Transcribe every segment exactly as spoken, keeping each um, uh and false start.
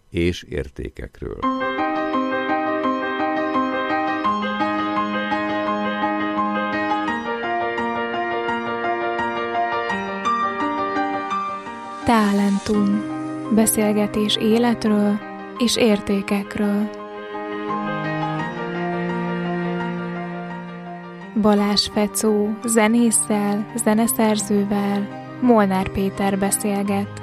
és értékekről. Talentum. Beszélgetés életről és értékekről. Balázs Fecó zenésszel, zeneszerzővel Molnár Péter beszélget.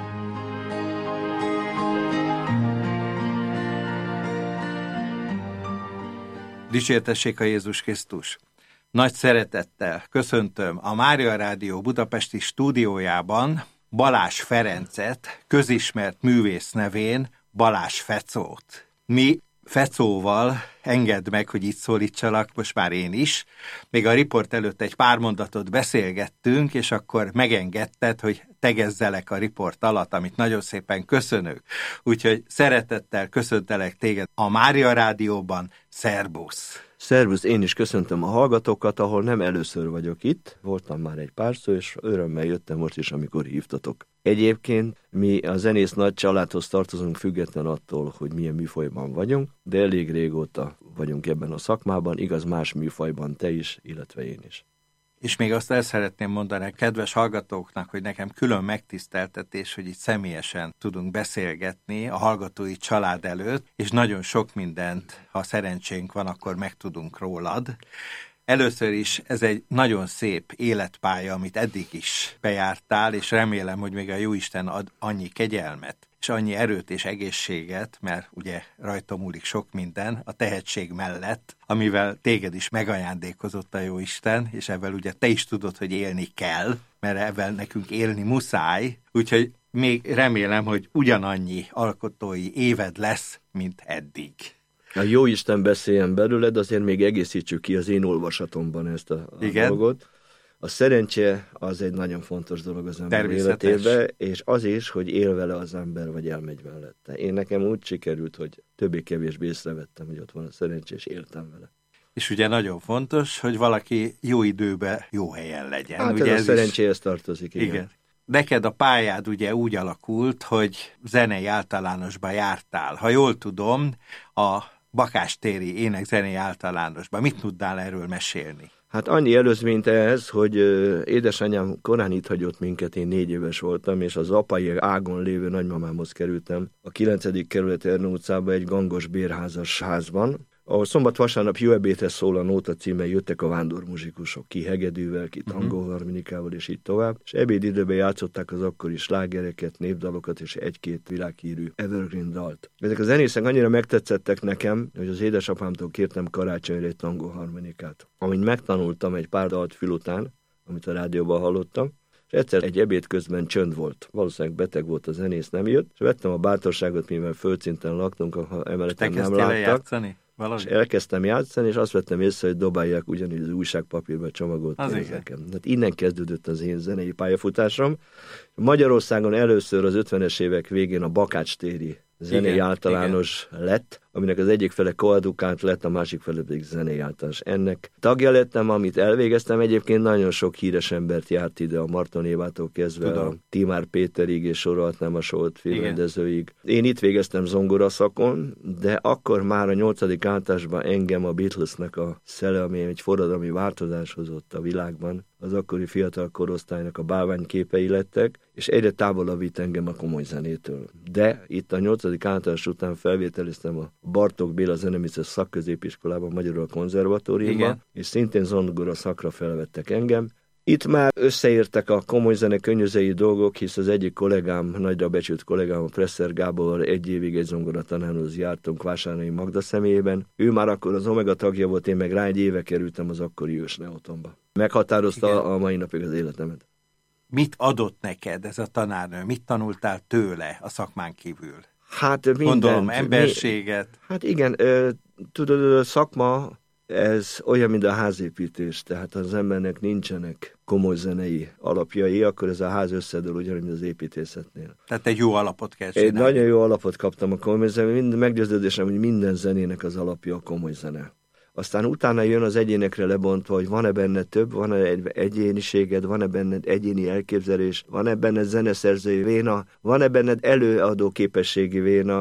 Dicsértessék a Jézus Krisztus! Nagy szeretettel köszöntöm a Mária Rádió budapesti stúdiójában Balázs Ferencet, közismert művész nevén Balázs Fecót. Mi Fecóval, engedd meg, hogy itt szólítsalak, most már én is, még a riport előtt egy pár mondatot beszélgettünk, és akkor megengedted, hogy tegezzelek a riport alatt, amit nagyon szépen köszönök. Úgyhogy szeretettel köszöntelek téged a Mária Rádióban. Szerbusz! Szervusz, én is köszöntöm a hallgatókat, ahol nem először vagyok itt, voltam már egy párszor, és örömmel jöttem most is, amikor hívtatok. Egyébként mi a zenész nagy családhoz tartozunk, független attól, hogy milyen műfajban vagyunk, de elég régóta vagyunk ebben a szakmában, igaz más műfajban te is, illetve én is. És még azt el szeretném mondani a kedves hallgatóknak, hogy nekem külön megtiszteltetés, hogy itt személyesen tudunk beszélgetni a hallgatói család előtt, és nagyon sok mindent, ha szerencsénk van, akkor megtudunk rólad. Először is ez egy nagyon szép életpálya, amit eddig is bejártál, és remélem, hogy még a Jóisten ad annyi kegyelmet, és annyi erőt és egészséget, mert ugye rajta múlik sok minden a tehetség mellett, amivel téged is megajándékozott a Jóisten, és ebben ugye te is tudod, hogy élni kell, mert ebben nekünk élni muszáj, úgyhogy még remélem, hogy ugyanannyi alkotói éved lesz, mint eddig. A Jóisten beszéljen belőled, azért még egészítsük ki az én olvasatomban ezt a, a dolgot. A szerencse az egy nagyon fontos dolog az ember életében, és az is, hogy él vele az ember, vagy elmegy mellette. Én nekem úgy sikerült, hogy többé-kevésbé észrevettem, hogy ott van a szerencse, és éltem vele. És ugye nagyon fontos, hogy valaki jó időben, jó helyen legyen. Hát ugye ez a szerencséhez tartozik, igen. igen. Neked a pályád ugye úgy alakult, hogy zenei általánosba jártál. Ha jól tudom, a Bakástéri ének-zenei általánosban. Mit tudnál erről mesélni? Hát annyi előzményt ehhez, hogy édesanyám korán itt hagyott minket, én négy éves voltam, és az apai ágon lévő nagymamámhoz kerültem a kilencedik kerület Ernő utcába egy gangos bérházas házban, ahol szombat-vasárnap jó ebédhez szól a nóta címmel jöttek a vándormuzsikusok, ki hegedűvel, ki tangóharmonikával, és így tovább, és ebédidőben játszották az akkori slágereket, népdalokat, és egy-két világhírű evergreen dalt. Ezek a zenészek annyira megtetszettek nekem, hogy az édesapámtól kértem karácsonyra egy tangóharmonikát. Amint megtanultam egy pár dalt fül után, amit a rádióban hallottam, és egyszer egy ebéd közben csönd volt. Valószínűleg beteg volt a zenész, nem jött, és vettem a bátorságot, mivel földszinten laktunk, ha emeleten nem láttak. Játszani? Valahogy. És elkezdtem játszani, és azt vettem észre, hogy dobálják ugyanígy az újságpapírba csomagolt pénzeken. Hát innen kezdődött az én zenei pályafutásom. Magyarországon először az ötvenes évek végén a Bakácstéri zenei igen, általános igen. lett, aminek az egyik fele koedukált lett, a másik fele pedig zenei általános. Ennek tagja lettem, amit elvégeztem. Egyébként nagyon sok híres embert járt ide, a Marton Évától kezdve Tudom. a Timár Péterig, és sorolhatnám a Solt filmrendezőig. Én itt végeztem zongoraszakon, de akkor már a nyolcadik általánosban engem a Beatlesnek a szele, ami egy forradalmi változás hozott a világban, az akkori fiatal korosztálynak a bálványképei lettek, és egyre távolabb vitt engem a komoly zenétől. De itt a nyolcadik általános után felvételiztem a Bartók Béla Zeneművészeti Szakközépiskolában, magyarul a konzervatóriumban, és szintén zongora szakra felvettek engem. Itt már összeértek a komoly zene könnyűzei dolgok, hisz az egyik kollégám, nagyra becsült kollégám, a Presser Gábor egy évig egy zongoratanárhoz jártunk Vásárhelyi Magda személyében. Ő már akkor az Omega tagja volt, én meg rá egy éve kerültem az akkori ős Neotonba. Meghatározta Igen. a mai napig az életemet. Mit adott neked ez a tanárnő? Mit tanultál tőle a szakmán kívül? Hát mindent. Gondolom, emberséget. Hát igen, ö, tudod, a szakma, ez olyan, mint a házépítés, tehát ha az embernek nincsenek komoly zenei alapjai, akkor ez a ház összedől ugyanúgy, mint az építészetnél. Tehát egy jó alapot kell csinálni. Egy nagyon jó alapot kaptam a komoly zene, meggyőződésem, hogy minden zenének az alapja a komoly zene. Aztán utána jön az egyénekre lebontva, hogy van-e benne több, van-e egy egyéniséged, van-e benned egyéni elképzelés, van-e benned zeneszerzői véna, van-e benned előadó képességi véna,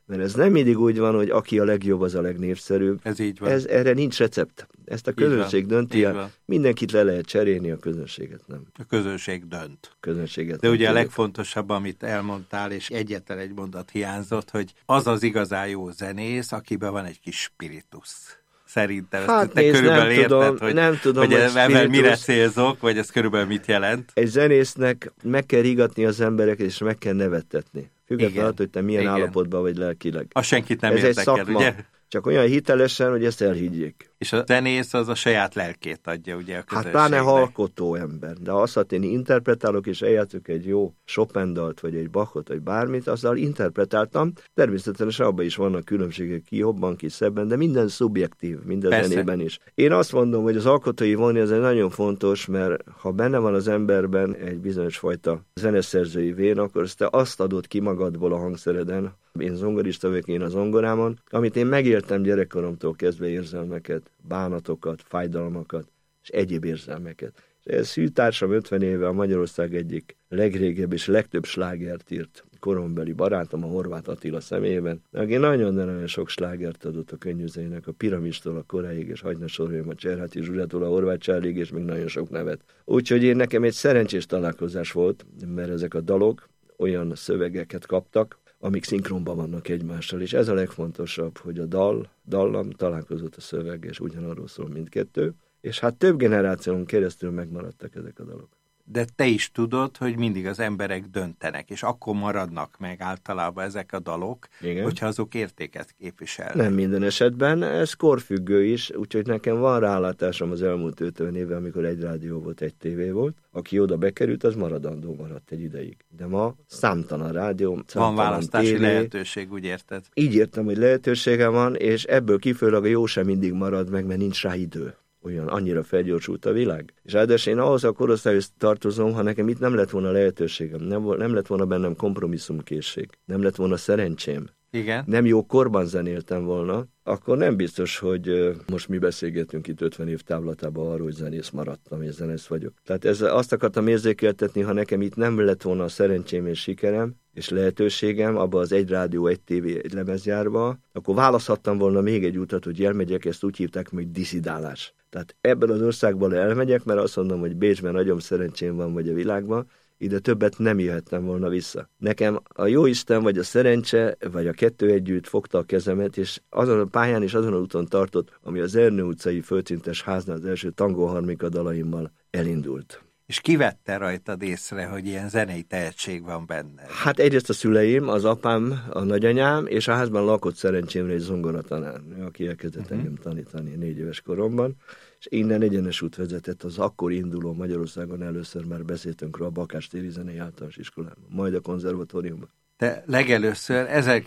Mert ez nem mindig úgy van, hogy aki a legjobb, az a legnépszerűbb. Ez így van. Ez, erre nincs recept. Ezt a közönség dönti el. Mindenkit le lehet cserélni, a közönséget nem. A közönség dönt. Közönséget De ugye dönt. a legfontosabb, amit elmondtál, és egyetlen egy mondat hiányzott, hogy az az igazán jó zenész, akiben van egy kis spiritus. Szerintem hát ezt te nézd, körülbelül nem érted, tudom, hogy, nem tudom, hogy, hogy spiritus... mire célzok, vagy ez körülbelül mit jelent. Egy zenésznek meg kell rigatni az embereket, és meg kell nevettetni. Függetlenül, hogy te milyen igen. állapotban vagy lelkileg. A senkit nem ez érdekel, egy szakma, ugye? Csak olyan hitelesen, hogy ezt elhiggyék. És a zenész az a saját lelkét adja, ugye, a Hát közönségnek. pláne alkotó ember. De azt, hogy én interpretálok, és eljátszok egy jó Chopin-dalt, vagy egy Bachot, vagy bármit, azzal interpretáltam. Természetesen abban is vannak különbségek, ki jobban, ki szebben, de minden szubjektív, minden Persze. zenében is. Én azt mondom, hogy az alkotói voni ez egy nagyon fontos, mert ha benne van az emberben egy bizonyos fajta zeneszerzői vén, akkor azt te azt adod ki magadból a hangszereden. Én zongorista vagyok, én a zongorámon, amit én megéltem gyerekkoromtól kezdve érzelmeket, bánatokat, fájdalmakat, és egyéb érzelmeket. És ez hűtársam ötven éve a Magyarország egyik legrégebb és legtöbb slágert írt korombeli barátom, a Horváth Attila személyében, aki nagyon-nagyon sok slágert adott a könnyűzenének, a Piramistól a Koráig, és hagyna soroljam a Cserháti Zsuzsától a Horváth Charlie-ig, és még nagyon sok nevet. Úgyhogy én nekem egy szerencsés találkozás volt, mert ezek a dalok olyan szövegeket kaptak, amik szinkronban vannak egymással, és ez a legfontosabb, hogy a dal, dallam találkozott a szöveg, és ugyanarról szól mindkettő, és hát több generáción keresztül megmaradtak ezek a dalok. De te is tudod, hogy mindig az emberek döntenek, és akkor maradnak meg általában ezek a dalok, igen, hogyha azok értéket képviselnek. Nem minden esetben, ez korfüggő is, úgyhogy nekem van rálátásom az elmúlt ötven évben, amikor egy rádió volt, egy tévé volt. Aki oda bekerült, az maradandó maradt egy ideig. De ma számtalan rádió, számtalan van választási tévé. lehetőség, úgy érted? Így értem, hogy lehetősége van, és ebből kifolyólag a jó sem mindig marad meg, mert nincs rá idő. Olyan, annyira felgyorsult a világ. És ráadásul én ahhoz a korosztályhoz tartozom, ha nekem itt nem lett volna lehetőségem, nem, nem lett volna bennem kompromisszumkészség, nem lett volna szerencsém, igen, nem jó korban zenéltem volna, akkor nem biztos, hogy uh, most mi beszélgetünk itt ötven év távlatában arról, hogy zenész maradtam, és zenész vagyok. Tehát ez, azt akartam érzékeltetni, ha nekem itt nem lett volna a szerencsém és sikerem, és lehetőségem abba az egy rádió, egy tévé, egy lemezgyárba, akkor választhattam volna még egy utat, hogy elmegyek, ezt úgy hívták, hogy diszidálás. Tehát ebben az országban elmegyek, mert azt mondom, hogy Bécsben nagyon szerencsém van, vagy a világban, ide többet nem jöhettem volna vissza. Nekem a jóisten, vagy a szerencse, vagy a kettő együtt fogta a kezemet, és azon a pályán és azon a úton tartott, ami az Ernő utcai földszintes háznál az első tangóharmonika dalaimmal elindult. És ki vette rajtad észre, hogy ilyen zenei tehetség van benne? Hát egyrészt a szüleim, az apám, a nagyanyám, és a házban lakott szerencsémre egy zongoratanár, aki elkezdett uh-huh. engem tanítani négy éves koromban, és innen egyenes út vezetett az akkor induló Magyarországon, először már beszéltünk róla a Bakástéri Zenei Általános Iskolában, majd a konzervatóriumban. Te legelőször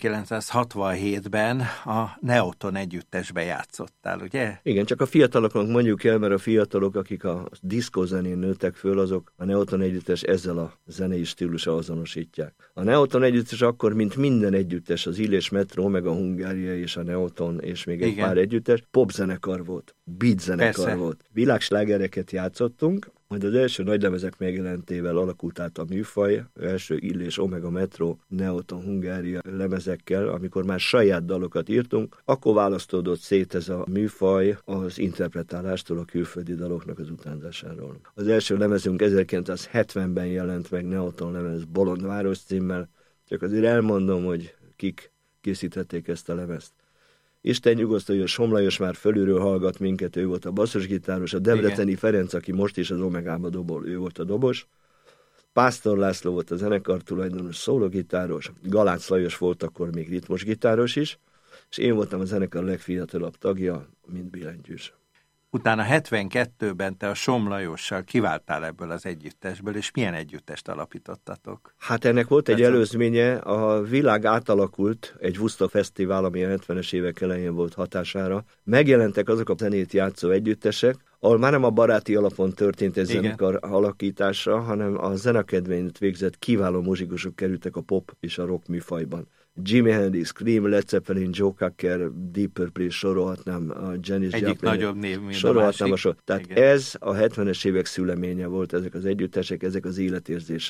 ezerkilencszázhatvanhétben a Neoton együttesbe játszottál, ugye? Igen, csak a fiataloknak mondjuk el, mert a fiatalok, akik a diszkózenén nőttek föl, azok a Neoton együttes ezzel a zenei stílussal azonosítják. A Neoton együttes akkor, mint minden együttes, az Illés Metro, meg a Hungária és a Neoton, és még egy Igen. pár együttes, popzenekar volt, beatzenekar Persze. volt. Világslágereket játszottunk, majd az első nagylemezek megjelentével alakult át a műfaj, első Illés, Omega Metro, Neoton, Hungária lemezekkel, amikor már saját dalokat írtunk, akkor választódott szét ez a műfaj az interpretálástól, a külföldi daloknak az utánzásáról. Az első lemezünk ezerkilencszázhetvenben jelent meg, Neoton lemez Bolond város címmel, csak azért elmondom, hogy kik készítették ezt a lemezt. Isten nyugosztalja, Somm Lajos már fölülről hallgat minket, ő volt a basszusgitáros, a Debreceni Igen. Ferenc, aki most is az Omegába dobol, ő volt a dobos. Pásztor László volt a zenekar tulajdonos, szólógitáros, Galác Lajos volt akkor még ritmusgitáros is, és én voltam a zenekar legfiatalabb tagja, mint billentyűs. Utána hetvenkettőben te a Somm Lajossal kiváltál ebből az együttesből, és milyen együttest alapítottatok? Hát ennek volt egy előzménye, a világ átalakult, egy Woodstock Fesztivál, ami a hetvenes évek elején volt hatására. Megjelentek azok a zenét játszó együttesek, ahol már nem a baráti alapon történt ez zenekar alakítása, hanem a zenekedvényt végzett kiváló muzsikusok kerültek a pop és a rock műfajban. Jimi Hendrix, Cream, Led Zeppelin, Joe Cocker, Deep Purple, sorolhatnám, a Janis Egyik Joplin, nagyobb név, mint sorolhatnám a sor. Tehát Igen. ez a hetvenes évek szüleménye volt, ezek az együttesek, ezek az életérzések.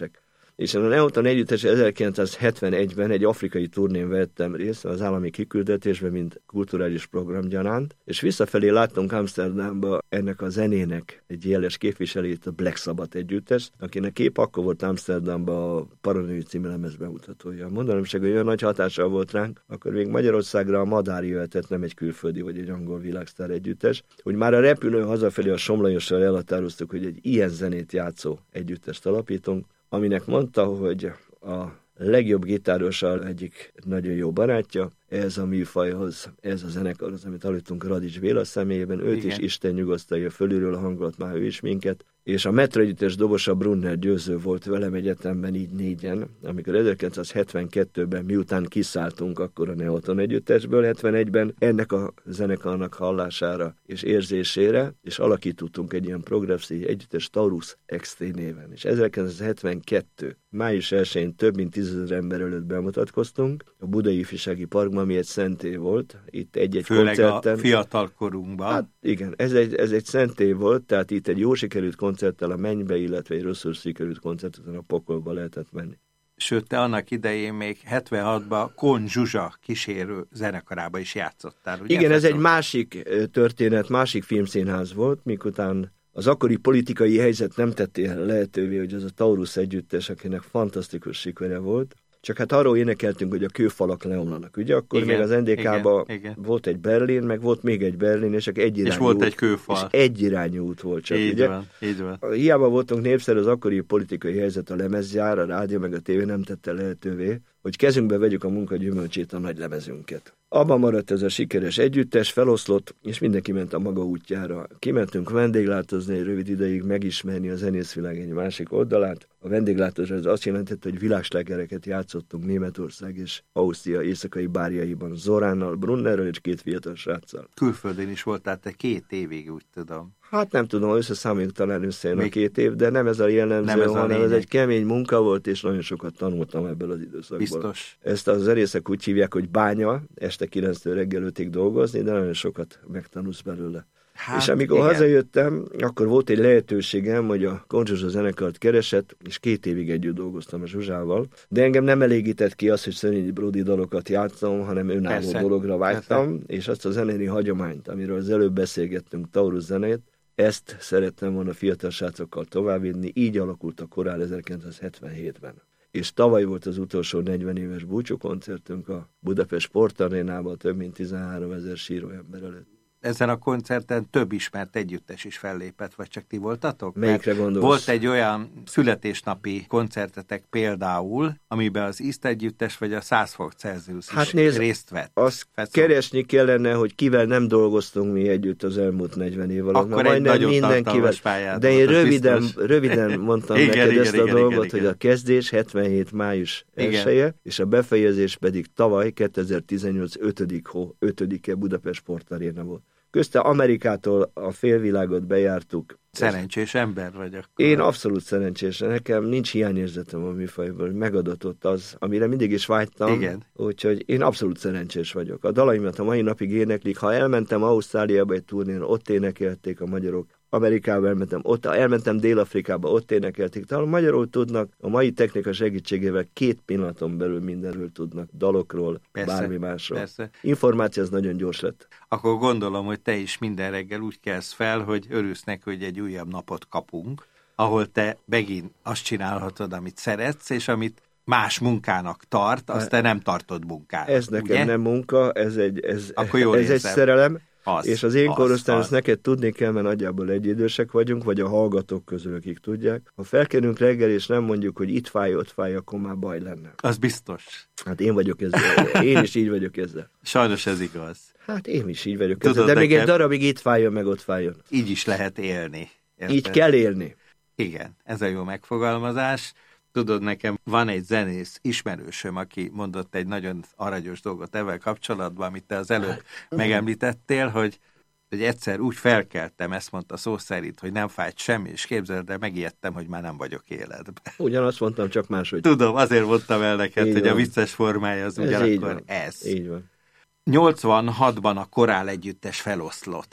és a Neoton együttes ezerkilencszázhetvenegyben egy afrikai turnén vettem részt az állami kiküldetésben, mint kulturális program gyanánt, és visszafelé láttunk Amsterdamba ennek a zenének egy jeles képviselőjét, a Black Sabbath együttes, akinek épp akkor volt Amsterdamba a Paranoid című lemez bemutatója. Mondanom se, hogy olyan nagy hatással volt ránk, akkor még Magyarországra a Madár jöhetett, nem egy külföldi vagy egy angol világsztár együttes, hogy már a repülő hazafelé a Somlyossal elhatároztuk, hogy egy ilyen zenét játszó együttest alapítunk, aminek mondta, hogy a legjobb gitárossal egyik nagyon jó barátja, ez a műfajhoz, ez a zenekarhoz, amit aludtunk Radics Béla személyében, őt Igen. is Isten nyugosztalja fölülről, a hangolat már ő is minket, és a Metro együttes dobosa Brunner Győző volt velem egyetemben, így négyen, amikor ezerkilencszázhetvenkettőben, miután kiszálltunk akkor a Neoton együttesből, hetvenegyben ennek a zenekarnak hallására és érzésére, és alakítottunk egy ilyen progresszív együttes Taurus X T néven. És ezerkilencszázhetvenkettő május elsején több mint tízezer ember előtt bemutatkoztunk, a Budai Ifjúsági Parkban, ami egy szentély volt, itt egy-egy Főleg koncerten. a fiatal korunkban. Hát igen, ez egy, ez egy szentély volt, tehát itt egy jó sikerült koncerttel a mennybe, illetve egy rosszul sikerült koncerten a pokolba lehetett menni. Sőt, te annak idején még hetvenhatban Kohn Zsuzsa kísérő zenekarába is játszottál, ugye? Igen, ez egy másik történet, másik filmszínház volt, mikután az akkori politikai helyzet nem tette lehetővé, hogy az a Taurus együttes, akinek fantasztikus sikere volt, csak hát arról énekeltünk, hogy a kőfalak leomlanak. Ugye akkor igen, még az en dé ká-ban volt egy Berlin, meg volt még egy Berlin, és csak egyirányú és volt út, egy kőfal. És egyirányú út volt csak, így ugye? Van, így van. Hiába voltunk népszerű, az akkori politikai helyzet, a lemezgyár, a rádió meg a tévé nem tette lehetővé, hogy kezünkbe vegyük a munka gyümölcsét, a nagy lemezünket. Abban maradt ez a sikeres együttes, feloszlott, és mindenki ment a maga útjára. Kimentünk vendéglátozni egy rövid ideig, megismerni a zenészvilág egy másik oldalát. A vendéglátozás az azt jelentette, hogy világslágereket játszottunk Németország és Ausztria éjszakai bárjaiban, Zoránnal, Brunnerrel és két fiatal sráccal. Külföldön is voltál te két évig, úgy tudom. Hát nem tudom, összeszámoljuk talán összejön a két év, de nem ez a jellemző, nem ez hanem ez egy kemény munka volt, és nagyon sokat tanultam ebből az időszakból. Biztos. Ezt az zenészek úgy hívják, hogy bánya, este kilenctől reggel ötig dolgozni, de nagyon sokat megtanulsz belőle. Hát, és amikor igen. hazajöttem, akkor volt egy lehetőségem, hogy a Kohn Zsuzsa zenekart keresett, és két évig együtt dolgoztam a Zsuzsával, de engem nem elégített ki az, hogy Szörényi Bródi dalokat játszom, hanem önálló Persze. dologra vágytam, Persze. és azt a zenei hagyományt, amiről az előbb beszélgettünk, Taurus zenét, ezt szerettem volna fiatal srácokkal továbbvinni, így alakult a korál ezerkilencszázhetvenhétben. És tavaly volt az utolsó negyven éves búcsúkoncertünk a Budapest Sportarénában, több mint tizenháromezer síró ember előtt. Ezen a koncerten több ismert együttes is fellépett, vagy csak ti voltatok? Melyikre gondolsz? Volt egy olyan születésnapi koncertetek például, amiben az East együttes vagy a száz fok Celsius hát is nézd, részt vett. Azt Fecom. keresni kellene, hogy kivel nem dolgoztunk mi együtt az elmúlt negyven év alatt. Akkor egy nagyon tartalmas pályát. De én röviden, röviden mondtam igen, neked igen, ezt igen, a igen, dolgot, igen, hogy igen. a kezdés hetvenhét május elseje, és a befejezés pedig tavaly kétezer-tizennyolc ötödik hó ötödike Budapest Sportaréna volt. Közte Amerikától a félvilágot bejártuk. Szerencsés ember vagy akkor. Én abszolút szerencsés. Nekem nincs hiányérzetem a műfajból, hogy megadatott az, amire mindig is vágytam. Igen. Úgyhogy én abszolút szerencsés vagyok. A dalaimat a mai napig éneklik. Ha elmentem Ausztráliába egy turnén, ott énekelték a magyarok. Amerikába elmentem, ott elmentem Dél-Afrikába, ott énekelték. Talán magyarul tudnak, a mai technika segítségével két pillanaton belül mindenről tudnak, dalokról, persze, bármi másról. Persze. Információ az nagyon gyors lett. Akkor gondolom, hogy te is minden reggel úgy kelsz fel, hogy örülsz neki, hogy egy újabb napot kapunk, ahol te megint azt csinálhatod, amit szeretsz, és amit más munkának tart, azt te nem tartod munkának. Ez nekem ugye? Nem munka, ez egy, ez, Akkor ez egy szerelem. Az, és az én az, korosztályom, az. ezt neked tudni kell, mert nagyjából egyidősek vagyunk, vagy a hallgatók közül, akik tudják. Ha felkelünk reggel, és nem mondjuk, hogy itt fáj, ott fáj, akkor már baj lenne. Az biztos. Hát én vagyok ezzel. Én is így vagyok ezzel. Sajnos ez igaz. Hát én is így vagyok Tudod, ezzel. De nekem... még egy darabig itt fájjon, meg ott fájjon. Így is lehet élni. Érted? Így kell élni. Igen, ez a jó megfogalmazás. Tudod, nekem van egy zenész ismerősöm, aki mondott egy nagyon aranyos dolgot ezzel kapcsolatban, amit te az előbb megemlítettél, hogy, hogy egyszer úgy felkeltem, ezt mondta szó szerint, hogy nem fájt semmi, és képzeld, de megijedtem, hogy már nem vagyok életben. Ugyanazt mondtam, csak máshogy. Tudom, azért mondtam el neked, így hogy van. A vicces formája az ez ugyanakkor ez. Így van. nyolcvanhatban a korál együttes feloszlott.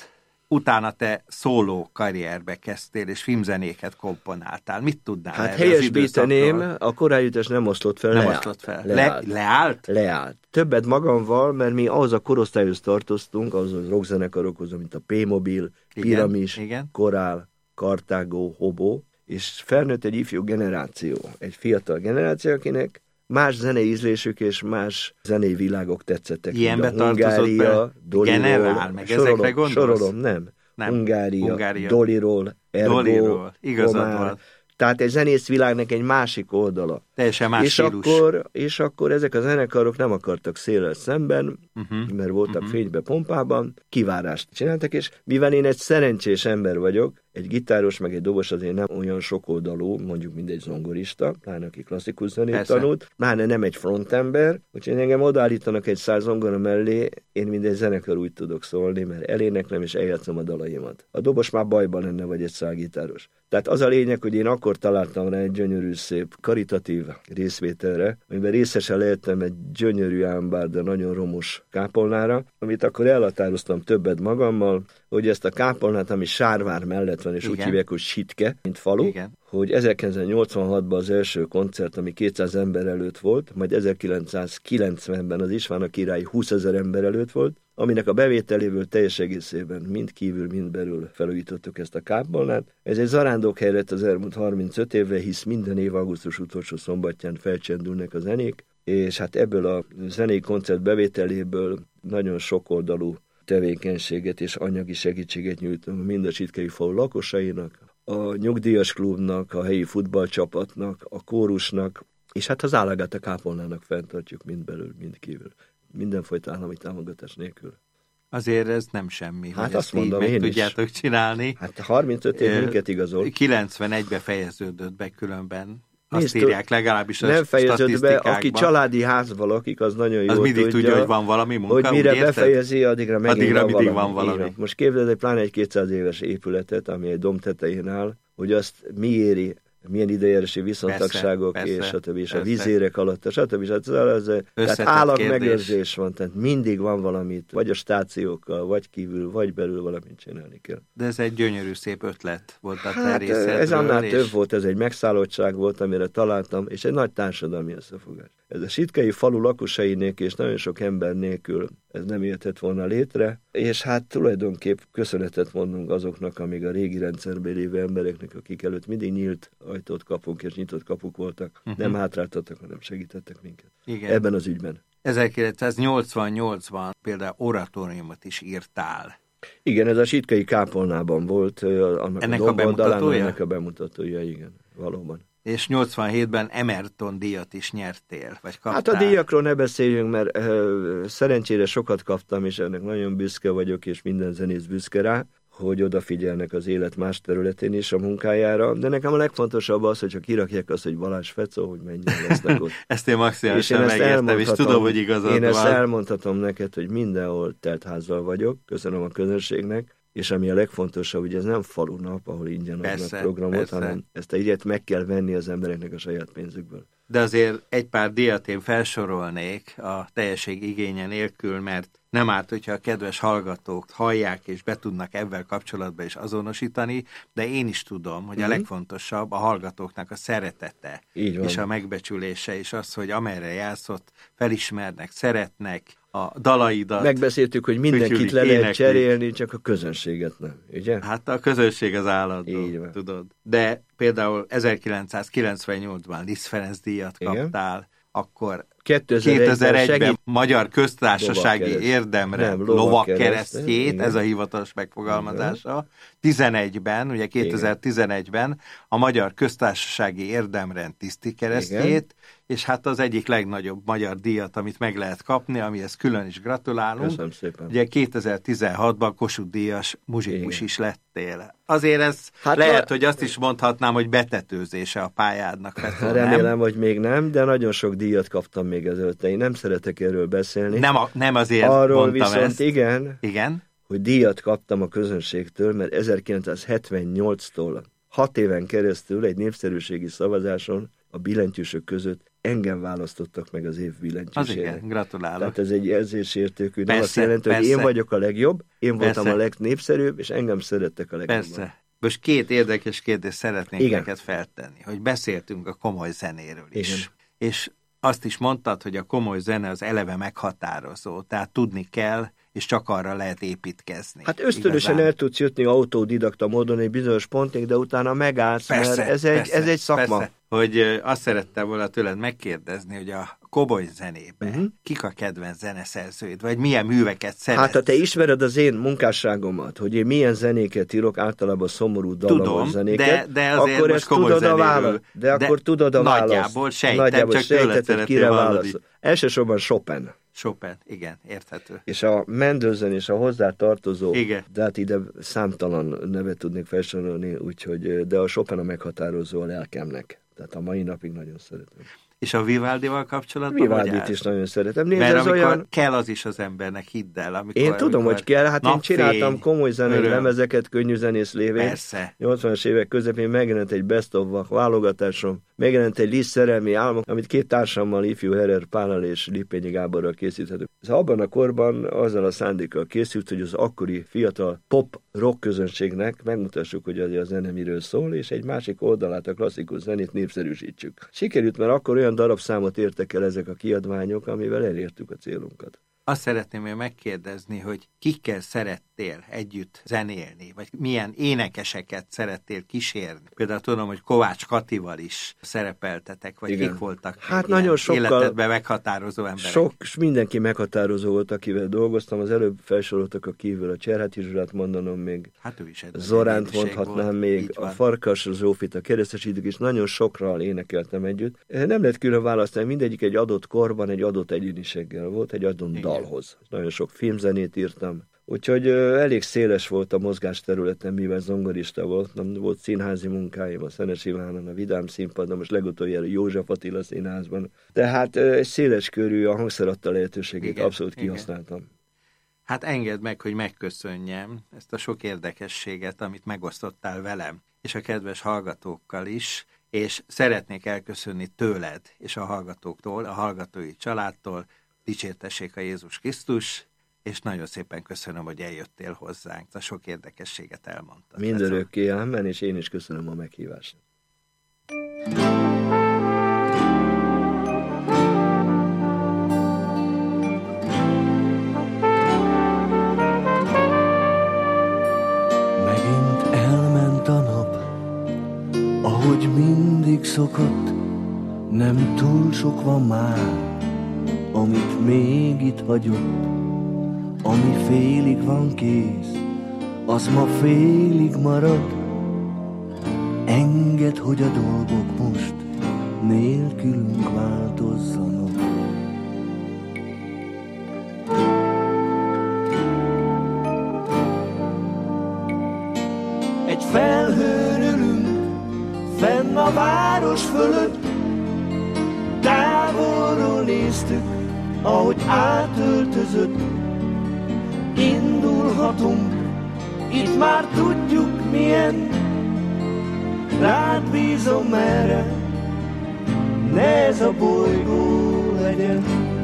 utána te szóló karrierbe kezdtél, és filmzenéket komponáltál. Mit tudnál Hát erről helyesbíteném, a korájutás nem oszlott fel, nem leállt. oszlott fel. Leállt. Le, leállt? Leállt. Többet magamval, mert mi ahhoz a korosztályhoz tartoztunk, ahhoz a rockzenekarokhoz, mint a P-Mobil, Piramis, igen. Korál, Kartágó, Hobo, és felnőtt egy ifjú generáció, egy fiatal generáció, akinek más zenei ízlésük és más zenei világok tetszettek. Ilyenbe tartozott be? Generál, meg sorolom, ezekre gondolsz? Sorolom, nem. nem. Hungária, Hungária. Doliról, Ergo, Doliról. Igazad Komár. van. Tehát egy zenészvilágnak egy másik oldala. Teljesen más és stílus. akkor, és akkor ezek a zenekarok nem akartak széllel szemben, uh-huh. mert voltak uh-huh. fénybe, pompában, kivárást csináltak, és mivel én egy szerencsés ember vagyok, egy gitáros, meg egy dobos azért nem olyan sokoldalú, mondjuk mint egy zongorista, pláne aki klasszikus zenét Persze. tanult, pláne nem egy frontember, úgyhogy engem odaállítanak egy száz zongora mellé, én mindegy zenekar úgy tudok szólni, mert eléneklem és eljátszom a dalaimat. A dobos már bajban lenne, vagy egy szálgitáros. Tehát az a lényeg, hogy én akkor találtam rá egy gyönyörű, szép, karitatív részvételre, amiben részesen lehettem egy gyönyörű ámbár, de nagyon romos kápolnára, amit akkor elhatároztam többet magammal, hogy ezt a kápolnát, ami Sárvár mellett van, és igen. úgy hívják, hogy Sitke, mint falu, igen. hogy ezerkilencszáznyolcvanhatban az első koncert, ami kétszáz ember előtt volt, majd ezerkilencszázkilencvenben az István a király húszezer ember előtt volt, aminek a bevételéből teljes egészében mind kívül, mind belül felújítottuk ezt a kápolnát. Ez egy zarándok lett az elmúlt harmincöt évre, hisz minden év augusztus utolsó szombatján felcsendülnek a zenék, és hát ebből a zenei koncert bevételéből nagyon sokoldalú tevékenységet és anyagi segítséget nyújtunk mind a Sitkei falu lakosainak, a nyugdíjas klubnak, a helyi futballcsapatnak, a kórusnak, és hát az állagát a kápolnának fenntartjuk mind belül, mind kívül. Mindenfajta állami támogatás nélkül. Azért ez nem semmi, hát hogy azt ezt mondom, így meg én tudjátok is. csinálni. Hát harmincöt év minket igazol. kilencvenegyben fejeződött be különben. Azt Nézd, írják legalábbis a nem fejeződött be, statisztikákban. aki családi házban lakik, az nagyon jól az mindig tudja, tudja, hogy van valami munka, hogy mire úgy befejezi, addigra megint addigra van, mindig valami. van valami. Így, most képzeld egy pláne egy kétszáz éves épületet, ami egy domb tetején áll, hogy azt mi éri, milyen időjárási viszontagságok, persze, és persze, stb. És persze. a vízérek alatt, stb. stb. Tehát állagmegőrzés van, tehát mindig van valamit, vagy a stációkkal, vagy kívül, vagy belül valamit csinálni kell. De ez egy gyönyörű, szép ötlet volt a Hát részedről, ez annál és... több volt, ez egy megszállottság volt, amire találtam, és egy nagy társadalmi összefogás. Ez a Sitkei falu lakosai nélkül, és nagyon sok ember nélkül ez nem jöhetett volna létre, és hát tulajdonképp köszönetet mondunk azoknak, amíg a régi rendszerben lévő embereknek, akik előtt mindig nyílt ajtót kapunk, és nyitott kapuk voltak, uh-huh. nem hátráltattak, hanem segítettek minket. Igen. Ebben az ügyben. ezerkilencszáznyolcvannyolcban például oratóriumot is írtál. Igen, ez a Sitkei kápolnában volt, annak ennek a, a bemutatója? Ennek a bemutatója, igen, valóban. És nyolcvanhétben Emerton díjat is nyertél, vagy kaptál. Hát a díjakról ne beszéljünk, mert uh, szerencsére sokat kaptam, és ennek nagyon büszke vagyok, és minden zenész büszke rá, hogy odafigyelnek az élet más területén is a munkájára, de nekem a legfontosabb az, hogyha kirakják azt, hogy Balázs Fecó, hogy mennyien lesznek ott. Ezt én maximálisan megértem, és tudom, hogy igazad Én van. ezt elmondhatom neked, hogy mindenhol teltházzal vagyok, köszönöm a közönségnek, és ami a legfontosabb, hogy ez nem falunap, ahol ingyen adnak programot, persze. hanem ezt a ilyet meg kell venni az embereknek a saját pénzükből. De azért egy pár díjat én felsorolnék a teljesség igénye nélkül, mert nem árt, hogyha a kedves hallgatók hallják és be tudnak ebben kapcsolatban is azonosítani, de én is tudom, hogy mm-hmm. a legfontosabb a hallgatóknak a szeretete és a megbecsülése, és az, hogy amerre játszott, felismernek, szeretnek, a dalaidat. Megbeszéltük, hogy mindenkit le lehet cserélni, csak a közönséget nem, ugye? Hát a közönség az állandó, tudod. De például ezerkilencszázkilencvennyolcban Liszt Ferenc díjat kaptál, igen. akkor kétezer-egyben Magyar Köztársasági Érdemre Lovagkeresztjét, ez a hivatalos megfogalmazása. Igen. tizenegyben, ugye kétezer-tizenegyben a Magyar Köztársasági Érdemrend tisztikeresztjét, igen. és hát az egyik legnagyobb magyar díjat, amit meg lehet kapni, amihez külön is gratulálunk. Köszönöm szépen. Ugye kétezer-tizenhatban Kossuth díjas muzsikus igen. is lettél. Azért ez hát lehet, a... hogy azt is mondhatnám, hogy betetőzése a pályádnak. Fetol, remélem, nem? hogy még nem, de nagyon sok díjat kaptam még ezelőtt. Én nem szeretek erről beszélni. Nem, a, nem azért Arról mondtam viszont ezt. igen, igen, hogy díjat kaptam a közönségtől, mert ezerkilencszázhetvennyolctól hat éven keresztül egy népszerűségi szavazáson a billentyűsök között engem választottak meg az év billentyűsének. Az igen, gratulálok. Tehát ez egy jelzésértékű, nem Persze, azt jelenti, persze. hogy én vagyok a legjobb, én voltam Persze. a legnépszerűbb, és engem szerettek a legjobban. Persze. Most két érdekes kérdést szeretnék Igen. neked feltenni, hogy beszéltünk a komoly zenéről is. Igen. És azt is mondtad, hogy a komoly zene az eleve meghatározó, tehát tudni kell, és csak arra lehet építkezni. Hát ösztönösen Igazán. el tudsz jutni autodidakta módon egy bizonyos pontig, de utána megállsz, Persze, mert ez egy, persze, ez egy szakma. Persze. Hogy ö, azt szerettem volna tőled megkérdezni, hogy a komoly zenében Uh-huh. kik a kedvenc zeneszerzőid, vagy milyen műveket szeretsz? Hát ha te ismered az én munkásságomat, hogy én milyen zenéket írok, általában szomorú dallamos Tudom, zenéket, de, de azért akkor most ezt komoly tudod a zenéről, választ. De akkor tudod a választ. Nagyjából sejtem, Nagyjából csak tőled sejtetted, szeretném kire hallani. válaszol. Elsősorban Chopin. Chopin, igen, érthető. És a Mendelssohn és a hozzá tartozó, Igen. de hát ide számtalan nevet tudnék felsorolni, úgyhogy, de a Chopin a meghatározó a lelkemnek. Tehát a mai napig nagyon szeretem. És a Vivaldival kapcsolatban Vivaldit is nagyon szeretem. Nézd, Mert ez amikor olyan... kell az is az embernek, hidd el. Amikor, Én tudom, amikor hogy kell, hát én napfény, csináltam komoly zenei öröm. lemezeket, könnyű zenész lévén. Persze. nyolcvanas évek közepén megjelent egy Best of Bach válogatásom, megjelent egy Liszt szerelmi álmok, amit két társammal, ifjú Herer Pállal és Lipényi Gáborral készíthetünk. Ez abban a korban azzal a szándékkal készült, hogy az akkori fiatal pop rock közönségnek megmutassuk, hogy az a zene miről szól, és egy másik oldalát, a klasszikus zenét népszerűsítsük. Sikerült, mert akkor olyan darabszámot értek el ezek a kiadványok, amivel elértük a célunkat. Azt szeretném én megkérdezni, hogy kikkel szerettél együtt zenélni, vagy milyen énekeseket szerettél kísérni. Például tudom, hogy Kovács Katival is szerepeltetek, vagy Igen. kik voltak Hát ilyen nagyon sokkal- életedben meghatározó emberek. Sok, mindenki meghatározó volt, akivel dolgoztam. Az előbb felsoroltak a kívül a Cserháti Zsolát mondanom még, Hát ő is egy Zoránt egyéniség mondhatnám volt. még, Így a van. Farkas Zsófit, a Keresztes idők is, nagyon sokral énekeltem együtt. Nem lehet külön választani, mindegyik egy adott korban, egy adott egyéniséggel volt, egy adott Igen. dalhoz. Nagyon sok filmzenét írtam. Úgyhogy ö, elég széles volt a mozgásterületem, mivel zongorista voltam. Volt színházi munkáim a Szenes Ivánon, a Vidám Színpadon, most legutoljára József Attila Színházban. Tehát ö, egy széles körű a hangszeradta lehetőségét Igen, abszolút igen. kihasználtam. Hát engedd meg, hogy megköszönjem ezt a sok érdekességet, amit megosztottál velem, és a kedves hallgatókkal is, és szeretnék elköszönni tőled és a hallgatóktól, a hallgatói családtól, dicsértessék a Jézus Krisztus, és nagyon szépen köszönöm, hogy eljöttél hozzánk, a sok érdekességet elmondtad. Mindörökké ámen, és én is köszönöm a meghívást. Megint elment a nap, ahogy mindig szokott, nem túl sok van már, amit még itt hagyott. Ami félig van kész, az ma félig marad. Engedd, hogy a dolgok most nélkülünk változzanak. Egy felhőn ülünk, fenn a város fölött, távolról néztük, ahogy átöltözött. Indulhatunk, itt már tudjuk milyen, rád bízom merre, ne ez a bolygó legyen.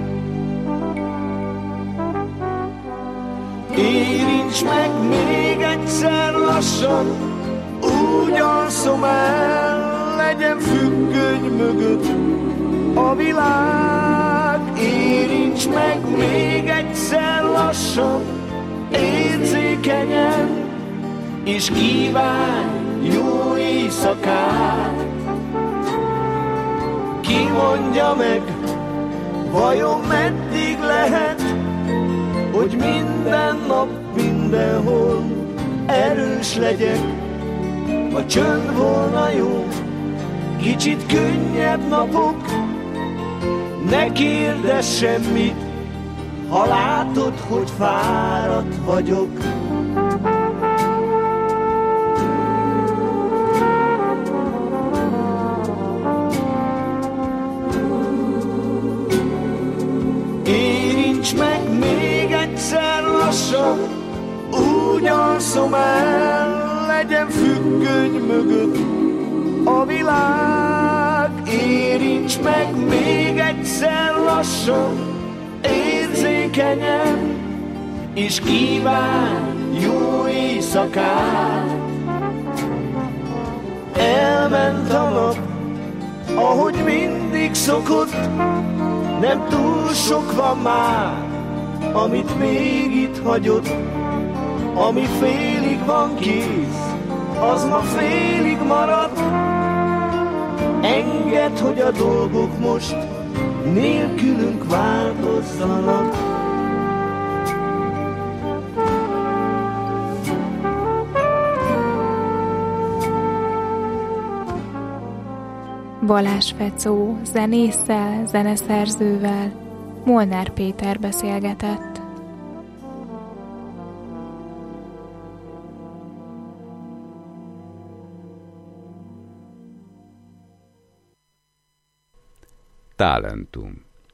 Érints meg még egyszer lassan, úgy alszom el, legyen függöny mögött a világ. Érints meg még egyszer lassan, érzékenyen, és kívánj jó éjszakát. Ki mondja meg, vajon meddig lehet, hogy minden nap, mindenhol erős legyek. Ha csönd volna jó, kicsit könnyebb napok, ne kérdezz semmit, ha látod, hogy fáradt vagyok. Érints meg még egyszer lassan, úgy alszom el, legyen függöny mögött a világ. Érints meg még egyszer lassan, érzékenyen, és kívánj jó éjszakát. Elment a nap, ahogy mindig szokott, nem túl sok van már, amit még itt hagyott. Ami félig van kész, az ma félig maradt. Engedd, hogy a dolgok most nélkülünk változzanak. Balázs Fecó zenésszel, zeneszerzővel Molnár Péter beszélgetett. Talentum.